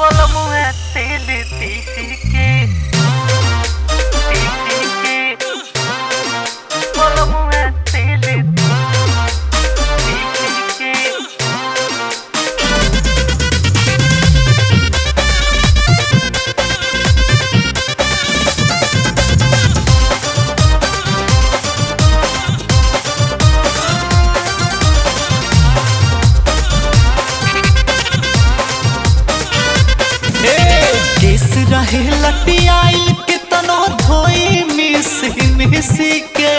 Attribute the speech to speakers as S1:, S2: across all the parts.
S1: Balamu é tele, tisike, Balamu é tele, tisike.
S2: केस रहे लटियाइल के तनो धोई मिसी के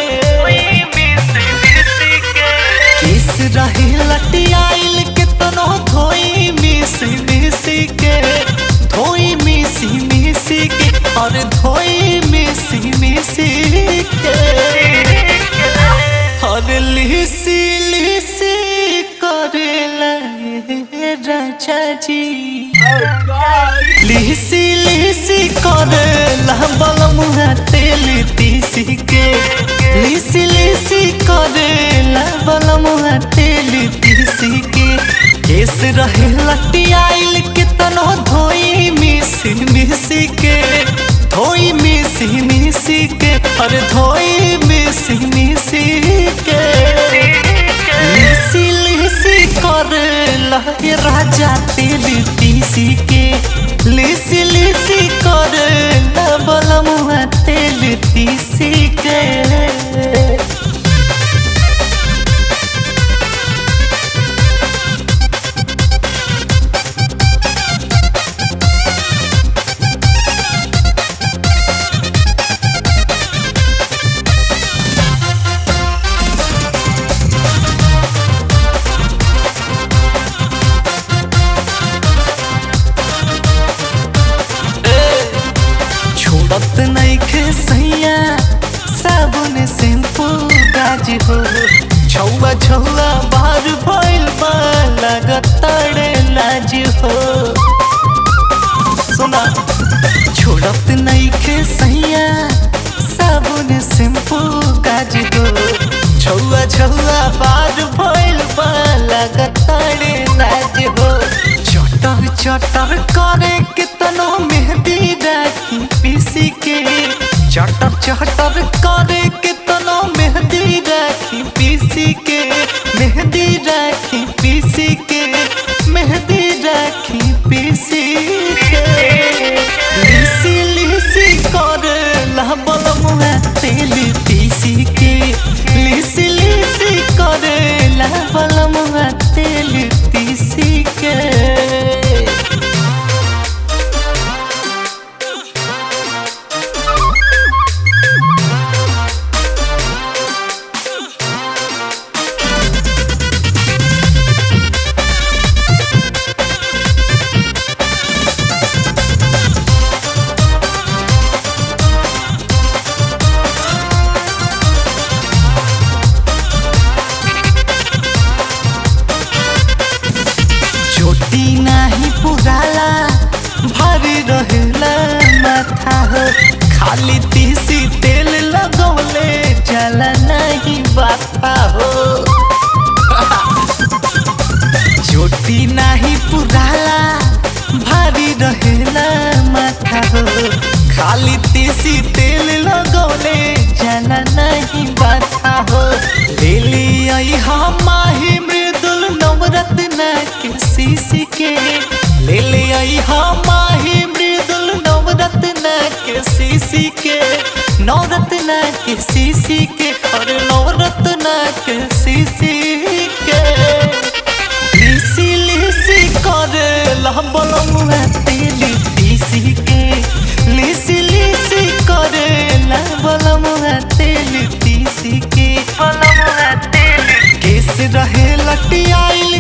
S2: केस रहे लटियाइल के तनो धोई मिसी के धोई मिसी के और धोई मिसी के और लिसी करेला राजा जी लिसी करेला बलमुआ तेल तीसी के लिसी करेला बलमुआ तेल तीसी के केस रहे लटियाइल के तनो धोई मिसी के धोई मिसी के और धोई मिसी के लिसी करेला राजा तेल तीसी के लिसी करेला बलमुआ तेल तीसी के छोड़त नइखे सैया साबुन शैम्पू गाज हो छौआ बाहर भइल बा लगतड़े लाज हो सुना छोड़त नइखे सैया साबुन शैम्पू गाज हो छौआ बाहर भइल बा लगतड़े लाज हो चटर करे कितनो मेहंदी राखी पीसी के चटर करे कितनो मेहंदी राखी पीसी के मेहंदी राखी पीसी के मेहंदी राखी पीसी के लिसी करे बलमुआ तेल पीसी के लिसी करे बलमुआ तेल पीसी के चोटी नाही पुराला भारी रहेला माथा हो खाली तीसी तेल लगौले चला नहीं बाता हो चोटी नाही पुराला भारी रहेला माथा हो खाली तीसी तेल लगौले चला नहीं बाता हो ले आई हम माही मृदुल नवरत्न के सीसी के ले आई हम माही मृदुल नवरत्न के सीसी के नवरत्न के सीसी के और नवरत्न के सीसी के लिसी करे बलमुआ तेल तीसी के लिसी करे बलमुआ तेल तीसी के
S1: Balamu é tele,
S2: केस रहे लटियाइल